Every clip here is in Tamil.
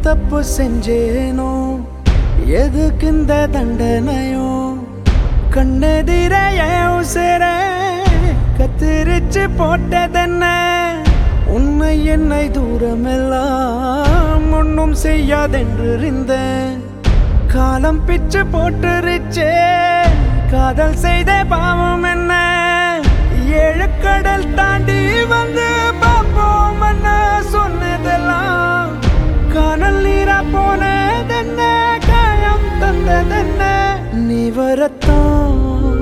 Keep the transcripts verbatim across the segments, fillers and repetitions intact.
தப்பு செஞ்சேனோ எதுக்கு இந்த தண்டனையோ கண்ணெதிர உசிர கத்திரிச்சு போட்டதென்ன உன்னை என்னை தூரமெல்லாம் ஒன்னும் செய்யாதென்று இருந்தேன் காலம் பிச்சு போட்டுருச்சே காதல் செய்த பாவம் என்ன ஏழு கடல் தாண்டி வந்து பாப்போம் என்ன சொன்னதெல்லாம் காணல் நீரா போனதென்ன காயம் தந்ததென்ன நீ வரத்தான்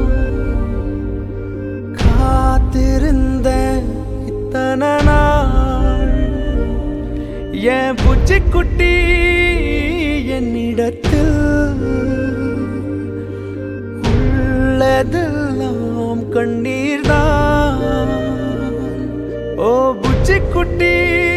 காத்திருந்த இத்தனை நாள் என் பூச்சிக்குட்டி என்னிடத்தில் உள்ளதெல்லாம் கண்ணீர்தான் ஓ பூச்சிக்குட்டி